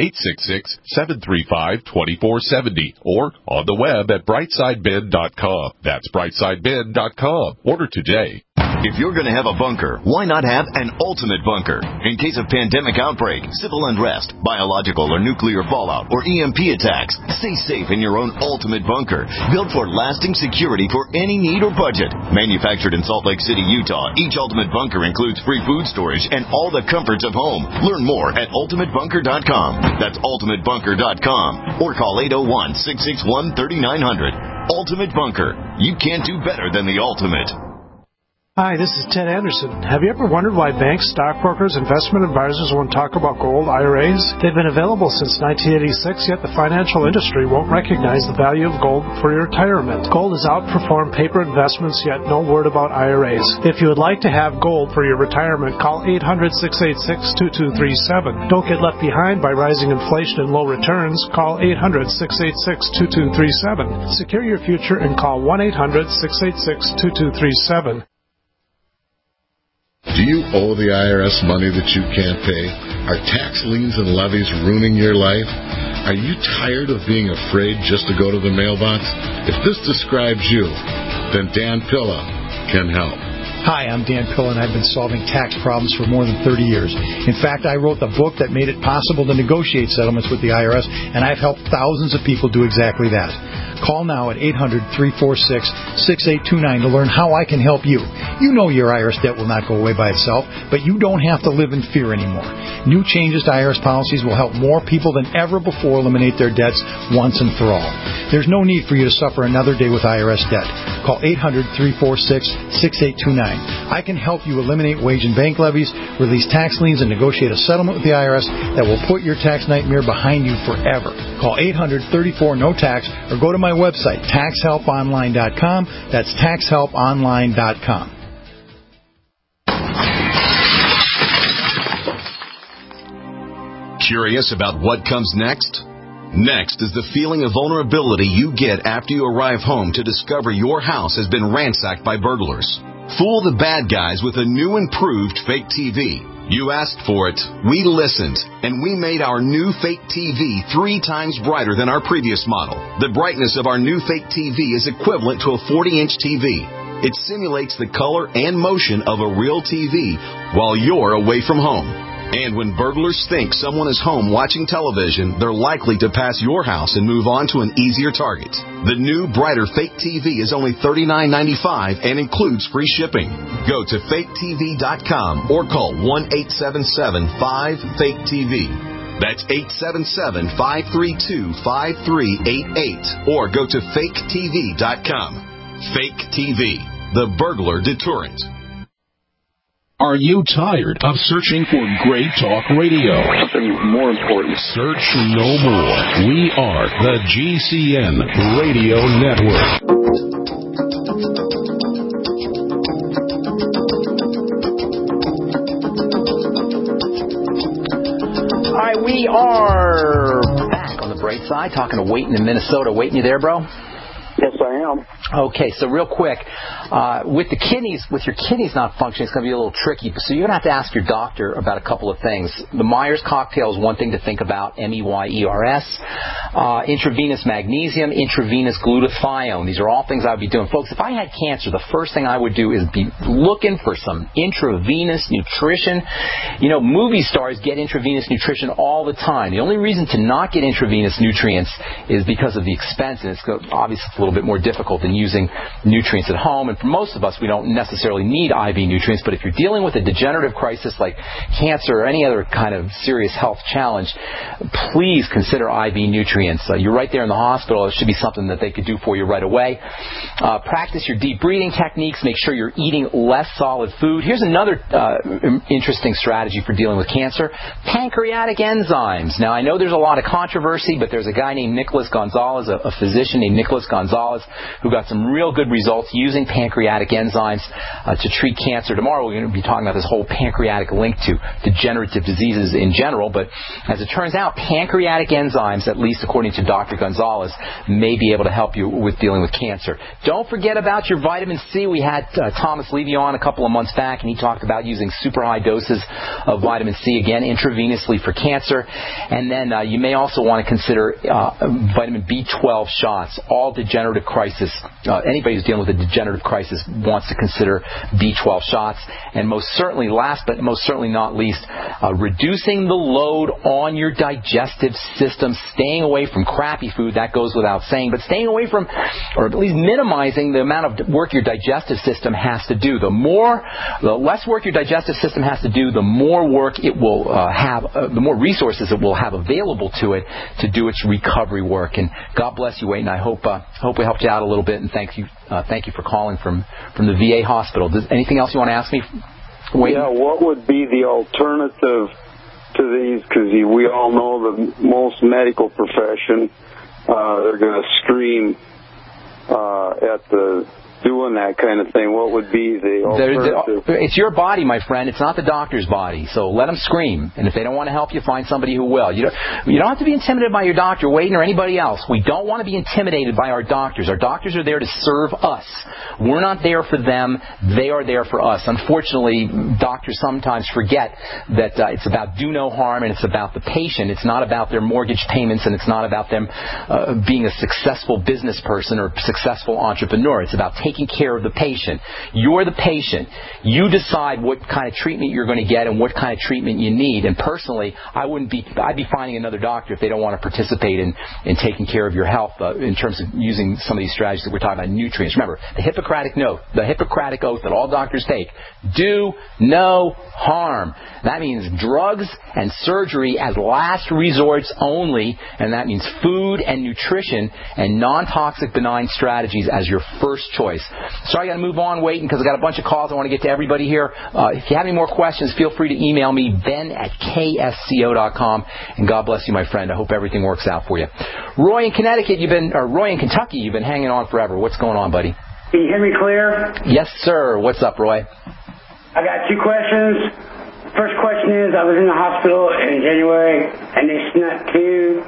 866-735-2470. Or on the web at brightsideben.com. That's brightsideben.com. Order today. If you're going to have a bunker, why not have an ultimate bunker? In case of pandemic outbreak, civil unrest, biological or nuclear fallout, or EMP attacks, stay safe in your own ultimate bunker, built for lasting security for any need or budget. Manufactured in Salt Lake City, Utah, each ultimate bunker includes free food storage and all the comforts of home. Learn more at ultimatebunker.com. That's ultimatebunker.com. Or call 801-661-3900. Ultimate Bunker. You can't do better than the ultimate. Hi, this is Ted Anderson. Have you ever wondered why banks, stockbrokers, investment advisors won't talk about gold IRAs? They've been available since 1986, yet the financial industry won't recognize the value of gold for your retirement. Gold has outperformed paper investments, yet no word about IRAs. If you would like to have gold for your retirement, call 800-686-2237. Don't get left behind by rising inflation and low returns. Call 800-686-2237. Secure your future and call 1-800-686-2237. Do you owe the IRS money that you can't pay? Are tax liens and levies ruining your life? Are you tired of being afraid just to go to the mailbox? If this describes you, then Dan Pilla can help. Hi, I'm Dan Pilla, and I've been solving tax problems for more than 30 years. In fact, I wrote the book that made it possible to negotiate settlements with the IRS, and I've helped thousands of people do exactly that. Call now at 800-346-6829 to learn how I can help you. You know your IRS debt will not go away by itself, but you don't have to live in fear anymore. New changes to IRS policies will help more people than ever before eliminate their debts once and for all. There's no need for you to suffer another day with IRS debt. Call 800-346-6829. I can help you eliminate wage and bank levies, release tax liens, and negotiate a settlement with the IRS that will put your tax nightmare behind you forever. Call 800-34-NO-TAX or go to my website, taxhelponline.com. That's taxhelponline.com. Curious about what comes next? Next is the feeling of vulnerability you get after you arrive home to discover your house has been ransacked by burglars. Fool the bad guys with a new improved fake TV. You asked for it, we listened, and we made our new fake TV 3 times brighter than our previous model. The brightness of our new fake TV is equivalent to a 40-inch TV. It simulates the color and motion of a real TV while you're away from home. And when burglars think someone is home watching television, they're likely to pass your house and move on to an easier target. The new, brighter fake TV is only $39.95 and includes free shipping. Go to faketv.com or call 1-877-5-FAKE-TV. That's 877-532-5388 or go to faketv.com. Fake TV, the burglar deterrent. Are you tired of searching for great talk radio? Something more important. Search no more. We are the GCN Radio Network. All right, we are back on the bright side, talking to Wayton in Minnesota. Wayton, you there, bro? Yes, I am. Okay, so real quick, with your kidneys not functioning, it's going to be a little tricky. So you're going to have to ask your doctor about a couple of things. The Myers cocktail is one thing to think about, MEYERS. Intravenous magnesium, intravenous glutathione. These are all things I would be doing. Folks, if I had cancer, the first thing I would do is be looking for some intravenous nutrition. You know, movie stars get intravenous nutrition all the time. The only reason to not get intravenous nutrients is because of the expense, and it's obviously a little bit more difficult than using nutrients at home. And for most of us, we don't necessarily need IV nutrients, but if you're dealing with a degenerative crisis like cancer or any other kind of serious health challenge, please consider IV nutrients. You're right there in the hospital. It should be something that they could do for you right away. Practice your deep breathing techniques. Make sure you're eating less solid food. Here's another interesting strategy for dealing with cancer. Pancreatic enzymes. Now, I know there's a lot of controversy, but there's a guy named Nicholas Gonzalez, a physician named Nicholas Gonzalez, who got some real good results using pancreatic enzymes to treat cancer. Tomorrow we're going to be talking about this whole pancreatic link to degenerative diseases in general, but as it turns out, pancreatic enzymes, at least according to Dr. Gonzalez, may be able to help you with dealing with cancer. Don't forget about your vitamin C. We had Thomas Levy on a couple of months back, and he talked about using super high doses of vitamin C, again, intravenously for cancer. And then you may also want to consider vitamin B12 shots. All degenerative crisis, anybody who's dealing with a degenerative crisis wants to consider B12 shots. And most certainly, last but most certainly not least, reducing the load on your digestive system, staying away from crappy food, that goes without saying, but staying away from, or at least minimizing the amount of work your digestive system has to do. The less work your digestive system has to do, the more work it will have, the more resources it will have available to it to do its recovery work. And God bless you, Wayne. I hope we helped you out a little bit, and thank you for calling from the VA hospital. Anything else you want to ask me, Wayne? Yeah, what would be the alternative to these? Because we all know the most medical profession, they're going to scream at the doing that kind of thing. What would be the alternative? It's your body, my friend. It's not the doctor's body. So let them scream. And if they don't want to help you, find somebody who will. You don't have to be intimidated by your doctor, Wayne, or anybody else. We don't want to be intimidated by our doctors. Our doctors are there to serve us. We're not there for them. They are there for us. Unfortunately, doctors sometimes forget that it's about do no harm, and it's about the patient. It's not about their mortgage payments, and it's not about them being a successful business person or successful entrepreneur. It's about taking care of the patient. You're the patient. You decide what kind of treatment you're going to get and what kind of treatment you need. And personally, I'd be finding another doctor if they don't want to participate in taking care of your health in terms of using some of these strategies that we're talking about, nutrients. Remember, the Hippocratic oath that all doctors take: do no harm. That means drugs and surgery as last resorts only, and that means food and nutrition and non-toxic benign strategies as your first choice. Sorry, I got to move on waiting because I got a bunch of calls. I want to get to everybody here. If you have any more questions, feel free to email me, ben@ksco.com, and God bless you, my friend. I hope everything works out for you. Roy in Kentucky, you've been hanging on forever. What's going on, buddy? Can you hear me clear? Yes, sir. What's up, Roy? I got 2 questions. First question is, I was in the hospital in January, and they snuck 2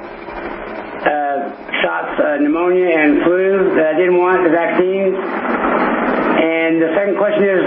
shots of pneumonia and flu that I didn't want, the vaccines. And the second question is,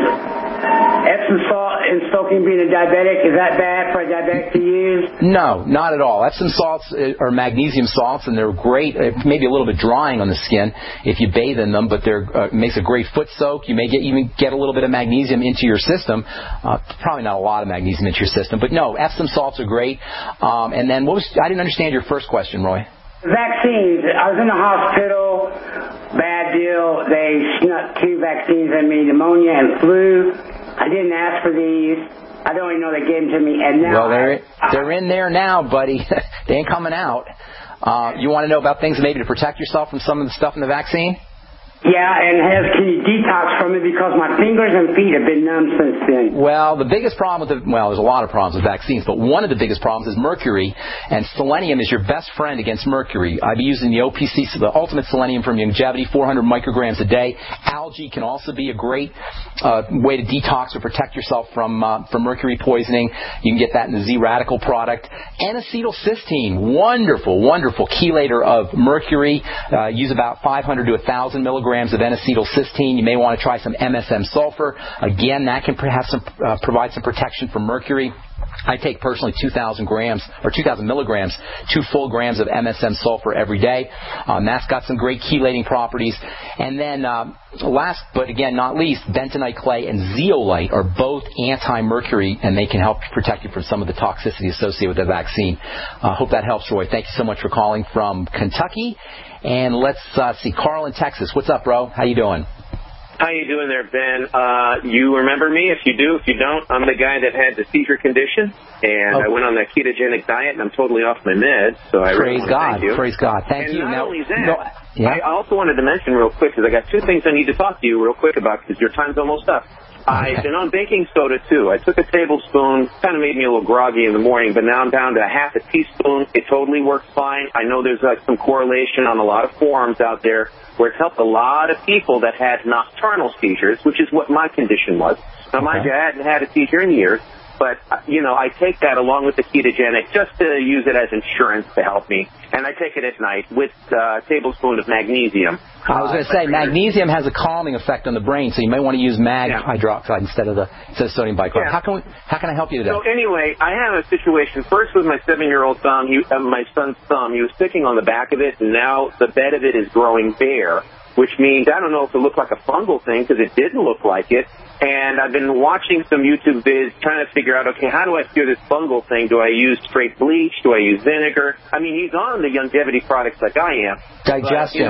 Epsom salt and soaking being a diabetic, is that bad for a diabetic to use? No, not at all. Epsom salts are magnesium salts, and they're great. Maybe a little bit drying on the skin if you bathe in them, but they're makes a great foot soak. You may even get a little bit of magnesium into your system. Probably not a lot of magnesium into your system, but no, Epsom salts are great. And then I didn't understand your first question, Roy. Vaccines. I was in the hospital. Bad deal. They snuck 2 vaccines in me, pneumonia and flu. I didn't ask for these. I don't even know they gave them to me. And now they're in there now, buddy. They ain't coming out. You want to know about things maybe to protect yourself from some of the stuff in the vaccine? Yeah, and can you detox from it because my fingers and feet have been numb since then? Well, the biggest problem there's a lot of problems with vaccines, but one of the biggest problems is mercury, and selenium is your best friend against mercury. I've been using the OPC, the Ultimate Selenium from Youngevity, 400 micrograms a day. Algae can also be a great way to detox or protect yourself from mercury poisoning. You can get that in the Z-Radical product. N-acetylcysteine, wonderful, wonderful chelator of mercury. Use about 500 to 1,000 milligrams of N-acetylcysteine. You may want to try some MSM sulfur. Again, that can provide some protection from mercury. I take personally 2,000 milligrams, 2 full grams of MSM sulfur every day. That's got some great chelating properties. And then last but again not least, bentonite clay and zeolite are both anti-mercury, and they can help protect you from some of the toxicity associated with the vaccine. Hope that helps, Roy. Thank you so much for calling from Kentucky. And let's see, Carl in Texas. What's up, bro? How you doing? How you doing there, Ben? You remember me? If you do, if you don't, I'm the guy that had the seizure condition, and I went on that ketogenic diet, and I'm totally off my meds. So I praise really God. Thank you. Praise God. Thank you. And not only that, yeah. I also wanted to mention real quick because I got 2 things I need to talk to you real quick about because your time's almost up. I've been on baking soda, too. I took a tablespoon, kind of made me a little groggy in the morning, but now I'm down to a half a teaspoon. It totally works fine. I know there's some correlation on a lot of forums out there where it's helped a lot of people that had nocturnal seizures, which is what my condition was. Now, mind you, I hadn't had a seizure in years, but, I take that along with the ketogenic just to use it as insurance to help me. And I take it at night with a tablespoon of magnesium. I was going to say, magnesium has a calming effect on the brain, so you may want to use mag hydroxide instead of sodium bicarbonate. Yeah. How can I help you today? So anyway, I have a situation first with my 7-year-old thumb, my son's thumb. He was sticking on the back of it, and now the bed of it is growing bare, which means I don't know if it looked like a fungal thing because it didn't look like it. And I've been watching some YouTube vids trying to figure out, okay, how do I cure this fungal thing? Do I use straight bleach? Do I use vinegar? I mean, he's on the Youngevity products like I am. Digestion.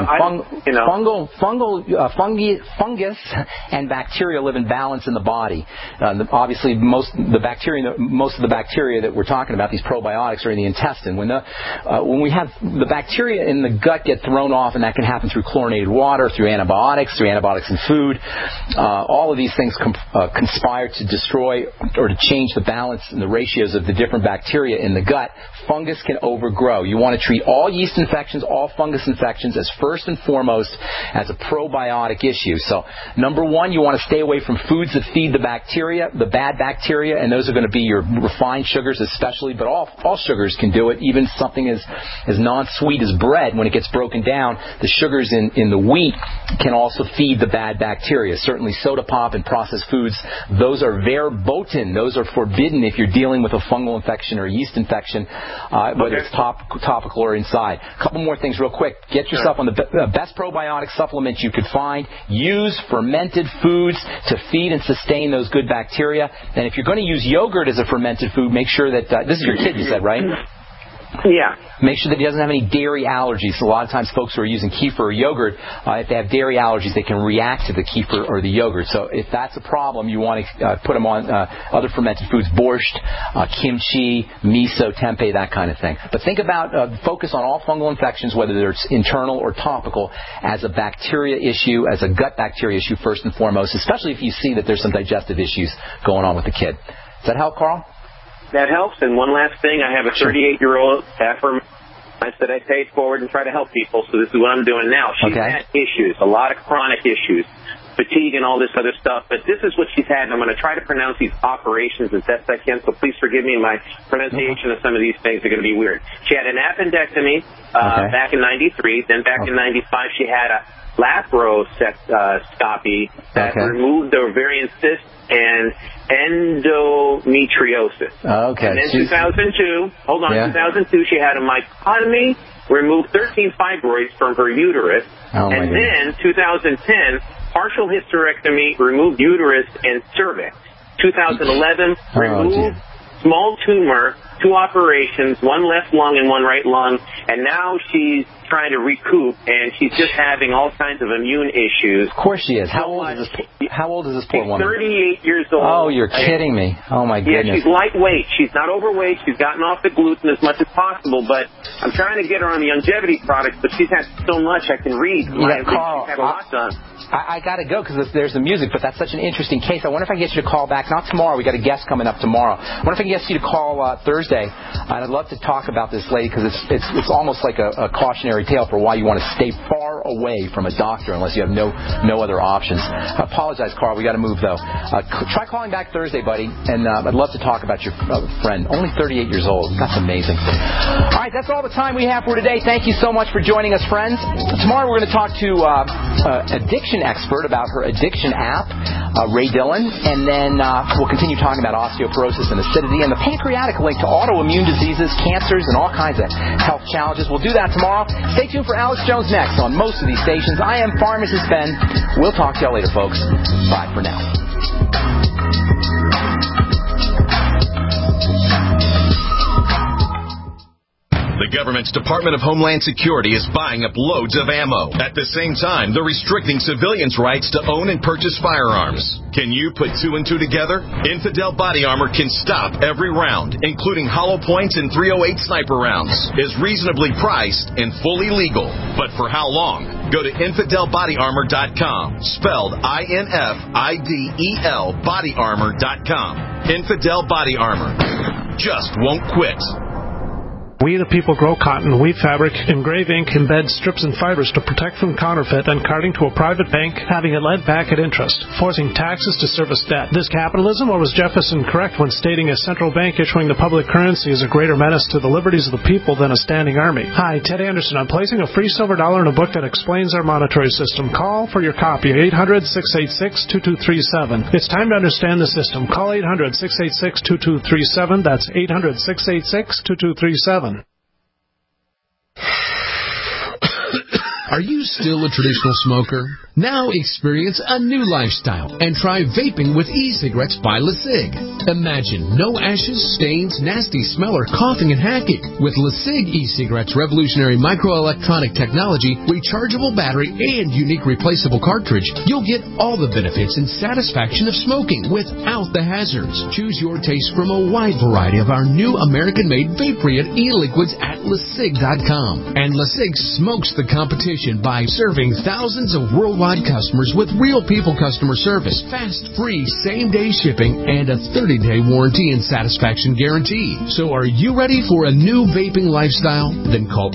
Fungus and bacteria live in balance in the body. Obviously, most of the bacteria that we're talking about, these probiotics, are in the intestine. When we have the bacteria in the gut get thrown off, and that can happen through chlorinated water, through antibiotics in food, all of these things conspire to destroy or to change the balance and the ratios of the different bacteria in the gut. Fungus can overgrow. You want to treat all yeast infections, all fungus infections as first and foremost as a probiotic issue. So, number one, you want to stay away from foods that feed the bacteria, the bad bacteria, and those are going to be your refined sugars especially, but all sugars can do it. Even something as non-sweet as bread, when it gets broken down, the sugars in the wheat can also feed the bad bacteria. Certainly soda pop and processed processed foods, those are verboten. Those are forbidden if you're dealing with a fungal infection or a yeast infection, whether it's topical or inside. A couple more things real quick. Get yourself on the best probiotic supplement you could find. Use fermented foods to feed and sustain those good bacteria. And if you're going to use yogurt as a fermented food, make sure that, this is your kid, you said, right? Yeah. Make sure that he doesn't have any dairy allergies. So a lot of times folks who are using kefir or yogurt, if they have dairy allergies, they can react to the kefir or the yogurt. So if that's a problem, you want to put them on other fermented foods, borscht, kimchi, miso, tempeh, that kind of thing. But think about, focus on all fungal infections, whether it's internal or topical, as a bacteria issue, as a gut bacteria issue first and foremost, especially if you see that there's some digestive issues going on with the kid. Does that help, Carl? That helps. And one last thing, I have a 38-year-old after I said I pay it forward and try to help people, so this is what I'm doing now. She's had issues, a lot of chronic issues, fatigue and all this other stuff, but this is what she's had, and I'm going to try to pronounce these operations as best I can, so please forgive me. My pronunciation of some of these things are going to be weird. She had an appendectomy back in 93, then back in 95 she had a laparoscopy that removed the ovarian cyst and endometriosis. And then 2002, 2002, she had a mycotomy, removed 13 fibroids from her uterus. And then 2010, partial hysterectomy, removed uterus and cervix. 2011, removed small tumor, 2 operations, 1 left lung and 1 right lung, and now she's trying to recoup, and she's just having all kinds of immune issues. Of course she is. How old is this poor woman? 38 years old. Oh, you're kidding me. Oh, my goodness. Yeah, she's lightweight. She's not overweight. She's gotten off the gluten as much as possible, but I'm trying to get her on the longevity products, but she's had so much I can read. Carl, she's had a lot done. I got to go because there's the music, but that's such an interesting case. I wonder if I can get you to call back. Not tomorrow. We got a guest coming up tomorrow. I wonder if I can get you to call Thursday. And I'd love to talk about this lady because it's almost like a cautionary tale for why you want to stay far away from a doctor unless you have no other options. I apologize, Carl. We got to move though. Try calling back Thursday, buddy. And I'd love to talk about your friend. Only 38 years old. That's amazing. All right, that's all the time we have for today. Thank you so much for joining us, friends. Tomorrow we're going to talk to addiction expert about her addiction app, Ray Dillon, and then we'll continue talking about osteoporosis and acidity and the pancreatic link to autoimmune diseases, cancers, and all kinds of health challenges. We'll do that tomorrow. Stay tuned for Alex Jones next on most of these stations. I am Pharmacist Ben. We'll talk to y'all later, folks. Bye for now. The government's Department of Homeland Security is buying up loads of ammo. At the same time, they're restricting civilians' rights to own and purchase firearms. Can you put 2 and 2 together? Infidel Body Armor can stop every round, including hollow points and .308 sniper rounds. Is reasonably priced and fully legal. But for how long? Go to InfidelBodyArmor.com. Spelled INFIDEL BodyArmor.com. Infidel Body Armor. Just won't quit. We the people grow cotton, weave fabric, engrave ink, embed strips and fibers to protect from counterfeit and carting to a private bank, having it led back at interest, forcing taxes to service debt. This capitalism, or was Jefferson correct when stating a central bank issuing the public currency is a greater menace to the liberties of the people than a standing army? Hi, Ted Anderson. I'm placing a free silver dollar in a book that explains our monetary system. Call for your copy, 800-686-2237. It's time to understand the system. Call 800-686-2237. That's 800-686-2237. Are you still a traditional smoker? Now experience a new lifestyle and try vaping with e-cigarettes by LeSig. Imagine no ashes, stains, nasty smell, or coughing and hacking. With LeSig e-cigarettes' revolutionary microelectronic technology, rechargeable battery, and unique replaceable cartridge, you'll get all the benefits and satisfaction of smoking without the hazards. Choose your taste from a wide variety of our new American-made Vaporeon e-liquids at LeSig.com. And LeSig smokes the competition by serving thousands of worldwide customers with real people customer service, fast, free, same-day shipping, and a 30-day warranty and satisfaction guarantee. So are you ready for a new vaping lifestyle? Then call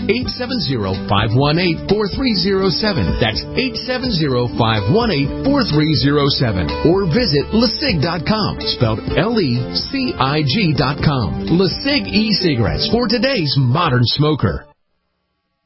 870-518-4307. That's 870-518-4307. Or visit LeSig.com, spelled LECIG.com. LeSig e-cigarettes for today's modern smoker.